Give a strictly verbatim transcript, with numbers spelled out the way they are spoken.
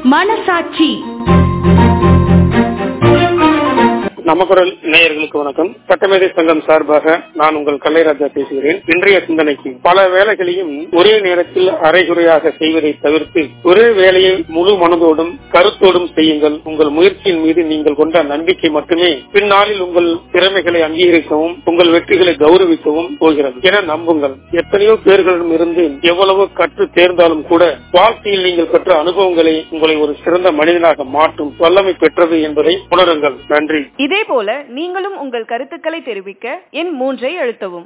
மனசாட்சி. நமக்குரல் நேயர்களுக்கு வணக்கம். சட்டமேதை சங்கம் சார்பாக நான் உங்கள் கலைராஜா பேசுகிறேன். இன்றைய சிந்தனைக்கு, பல வேலைகளையும் ஒரே நேரத்தில் அரைகுறையாக செய்வதை தவிர்த்து ஒரே வேலையை முழு மனதோடும் கருத்தோடும் செய்யுங்கள். உங்கள் முயற்சியின் மீது நீங்கள் கொண்ட நம்பிக்கை மட்டுமே பின்னாளில் உங்கள் திறமைகளை அங்கீகரிக்கவும் உங்கள் வெற்றிகளை கௌரவிக்கவும் போகிறது என நம்புங்கள். எத்தனையோ பேர்களிடம் இருந்து எவ்வளவு கற்று தேர்ந்தாலும் கூட வாழ்க்கையில் நீங்கள் பெற்ற அனுபவங்களை உங்களை ஒரு சிறந்த மனிதனாக மாற்றும் வல்லமை பெற்றது என்பதை உணருங்கள். நன்றி. இதே போல நீங்களும் உங்கள் கருத்துக்களை தெரிவிக்க எண் மூன்றை அழுத்தவும்.